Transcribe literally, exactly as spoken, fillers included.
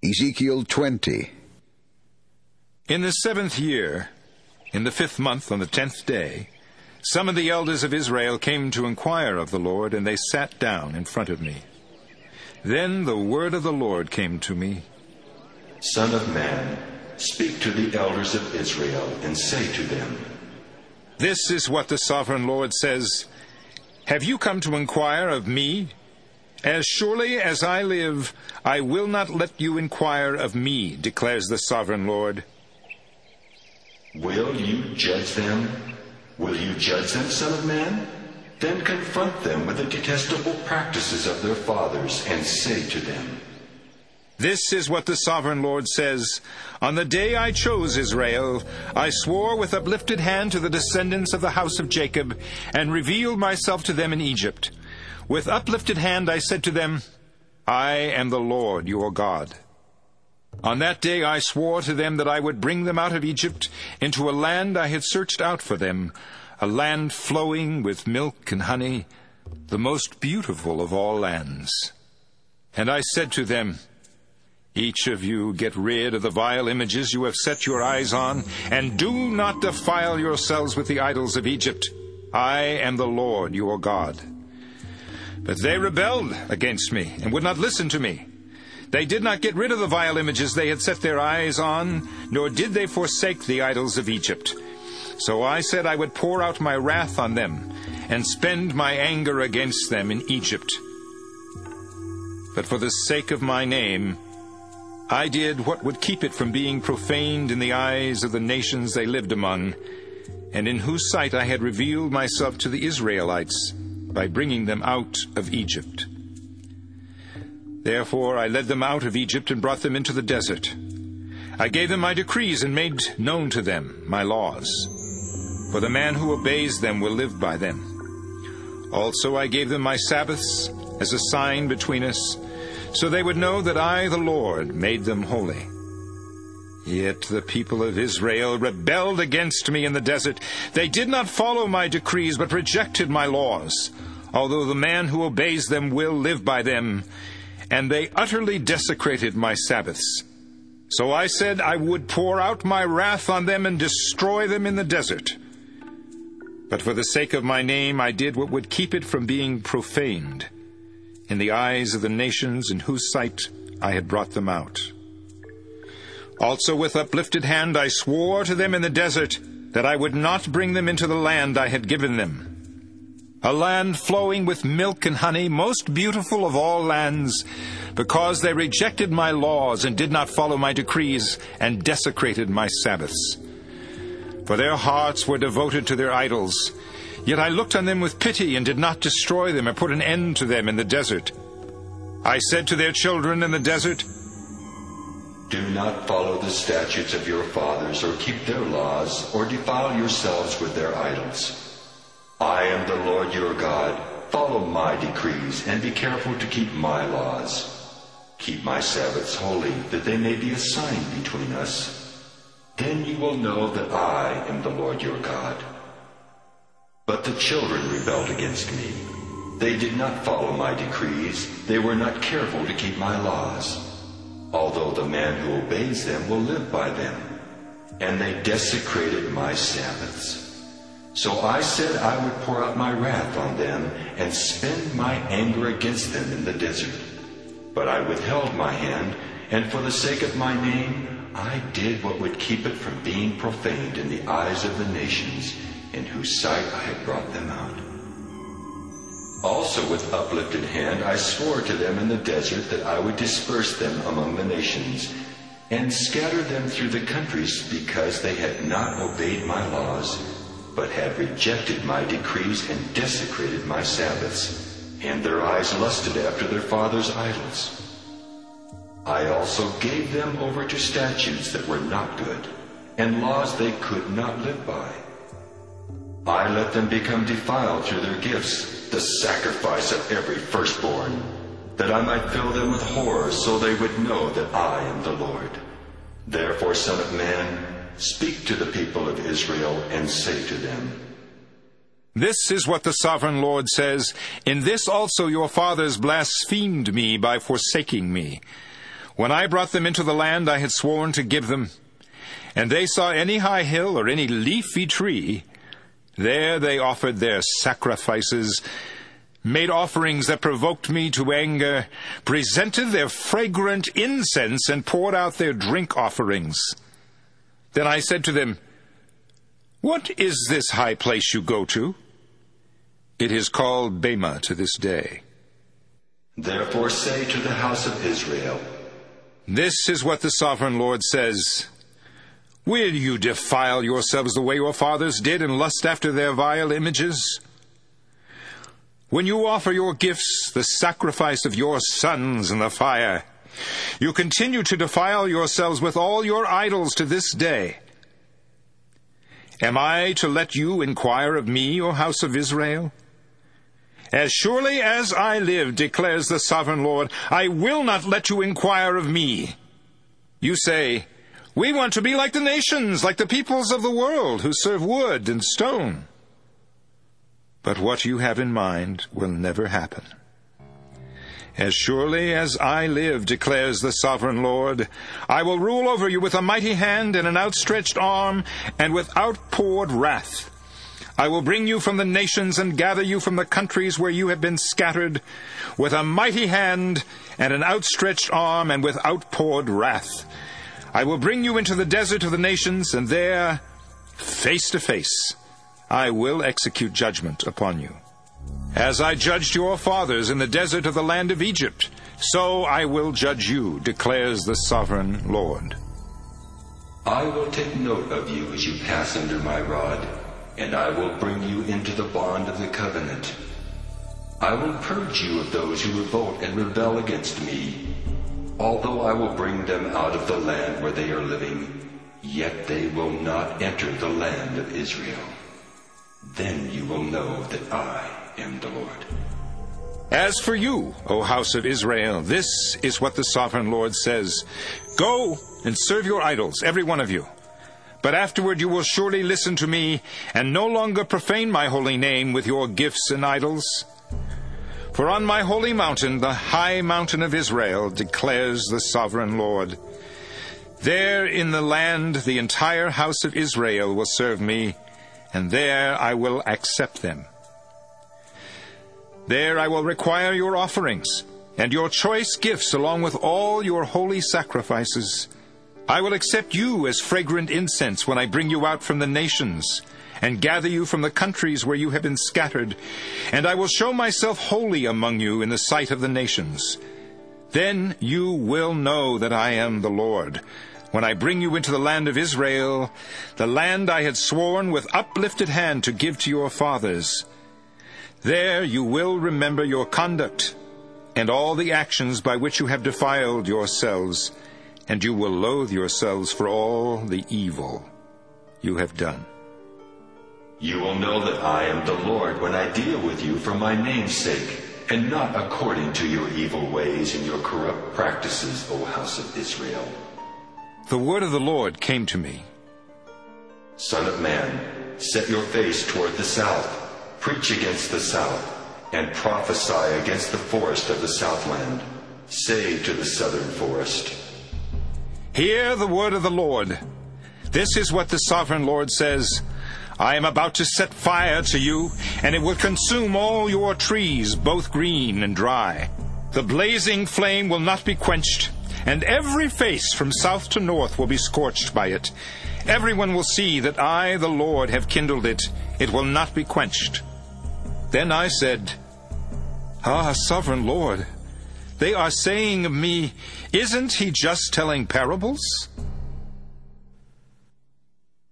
Ezekiel twenty. In the seventh year, in the fifth month, on the tenth day, some of the elders of Israel came to inquire of the Lord, and they sat down in front of me. Then the word of the Lord came to me. Son of man, speak to the elders of Israel, and say to them, This is what the sovereign Lord says. Have you come to inquire of me? As surely as I live, I will not let you inquire of me, declares the sovereign Lord. Will you judge them? Will you judge them, Son of man? Then confront them with the detestable practices of their fathers, and say to them, This is what the sovereign Lord says. On the day I chose Israel, I swore with uplifted hand to the descendants of the house of Jacob, and revealed myself to them in Egypt. With uplifted hand I said to them, I am the Lord your God. On that day I swore to them that I would bring them out of Egypt into a land I had searched out for them, a land flowing with milk and honey, the most beautiful of all lands. And I said to them, Each of you get rid of the vile images you have set your eyes on, and do not defile yourselves with the idols of Egypt. I am the Lord your God. But they rebelled against me and would not listen to me. They did not get rid of the vile images they had set their eyes on, nor did they forsake the idols of Egypt. So I said I would pour out my wrath on them and spend my anger against them in Egypt. But for the sake of my name, I did what would keep it from being profaned in the eyes of the nations they lived among, and in whose sight I had revealed myself to the Israelites by bringing them out of Egypt. Therefore I led them out of Egypt and brought them into the desert. I gave them my decrees and made known to them my laws. For the man who obeys them will live by them. Also I gave them my Sabbaths as a sign between us, so they would know that I, the Lord, made them holy. Yet the people of Israel rebelled against me in the desert. They did not follow my decrees, but rejected my laws, although the man who obeys them will live by them. And they utterly desecrated my Sabbaths. So I said I would pour out my wrath on them and destroy them in the desert. But for the sake of my name I did what would keep it from being profaned in the eyes of the nations in whose sight I had brought them out. Also with uplifted hand I swore to them in the desert that I would not bring them into the land I had given them, a land flowing with milk and honey, most beautiful of all lands, because they rejected my laws and did not follow my decrees and desecrated my Sabbaths. For their hearts were devoted to their idols. Yet I looked on them with pity and did not destroy them or put an end to them in the desert. I said to their children in the desert, Do not follow the statutes of your fathers or keep their laws or defile yourselves with their idols. I am the Lord your God. Follow my decrees and be careful to keep my laws. Keep my Sabbaths holy, that they may be a sign between us. Then you will know that I am the Lord your God. But the children rebelled against me. They did not follow my decrees. They were not careful to keep my laws, although the man who obeys them will live by them. And they desecrated my Sabbaths. So I said I would pour out my wrath on them and spend my anger against them in the desert. But I withheld my hand, and for the sake of my name, I did what would keep it from being profaned in the eyes of the nations in whose sight I had brought them out. Also with uplifted hand I swore to them in the desert that I would disperse them among the nations and scatter them through the countries, because they had not obeyed my laws, but had rejected my decrees and desecrated my Sabbaths, and their eyes lusted after their fathers' idols. I also gave them over to statutes that were not good, and laws they could not live by. I let them become defiled through their gifts, the sacrifice of every firstborn, that I might fill them with horror, so they would know that I am the Lord. Therefore, Son of man, speak to the people of Israel and say to them, This is what the sovereign Lord says, In this also your fathers blasphemed me by forsaking me. When I brought them into the land I had sworn to give them, and they saw any high hill or any leafy tree, there they offered their sacrifices, made offerings that provoked me to anger, presented their fragrant incense, and poured out their drink offerings. Then I said to them, What is this high place you go to? It is called Bema to this day. Therefore say to the house of Israel, This is what the sovereign Lord says. Will you defile yourselves the way your fathers did and lust after their vile images? When you offer your gifts, the sacrifice of your sons in the fire, you continue to defile yourselves with all your idols to this day. Am I to let you inquire of me, O house of Israel? As surely as I live, declares the sovereign Lord, I will not let you inquire of me. You say, We want to be like the nations, like the peoples of the world, who serve wood and stone. But what you have in mind will never happen. As surely as I live, declares the sovereign Lord, I will rule over you with a mighty hand and an outstretched arm and with outpoured wrath. I will bring you from the nations and gather you from the countries where you have been scattered, with a mighty hand and an outstretched arm and with outpoured wrath. I will bring you into the desert of the nations, and there, face to face, I will execute judgment upon you. As I judged your fathers in the desert of the land of Egypt, so I will judge you, declares the sovereign Lord. I will take note of you as you pass under my rod, and I will bring you into the bond of the covenant. I will purge you of those who revolt and rebel against me. Although I will bring them out of the land where they are living, yet they will not enter the land of Israel. Then you will know that I am the Lord. As for you, O house of Israel, this is what the sovereign Lord says. Go and serve your idols, every one of you. But afterward you will surely listen to me, and no longer profane my holy name with your gifts and idols. For on my holy mountain, the high mountain of Israel, declares the sovereign Lord, there in the land the entire house of Israel will serve me, and there I will accept them. There I will require your offerings, and your choice gifts along with all your holy sacrifices. I will accept you as fragrant incense when I bring you out from the nations, and gather you from the countries where you have been scattered, and I will show myself holy among you in the sight of the nations. Then you will know that I am the Lord, when I bring you into the land of Israel, the land I had sworn with uplifted hand to give to your fathers. There you will remember your conduct, and all the actions by which you have defiled yourselves, and you will loathe yourselves for all the evil you have done. You will know that I am the Lord when I deal with you for my name's sake, and not according to your evil ways and your corrupt practices, O house of Israel. The word of the Lord came to me. Son of man, set your face toward the south, preach against the south, and prophesy against the forest of the southland. Say to the southern forest, Hear the word of the Lord. This is what the sovereign Lord says. I am about to set fire to you, and it will consume all your trees, both green and dry. The blazing flame will not be quenched, and every face from south to north will be scorched by it. Everyone will see that I, the Lord, have kindled it. It will not be quenched. Then I said, Ah, sovereign Lord, they are saying of me, Isn't he just telling parables?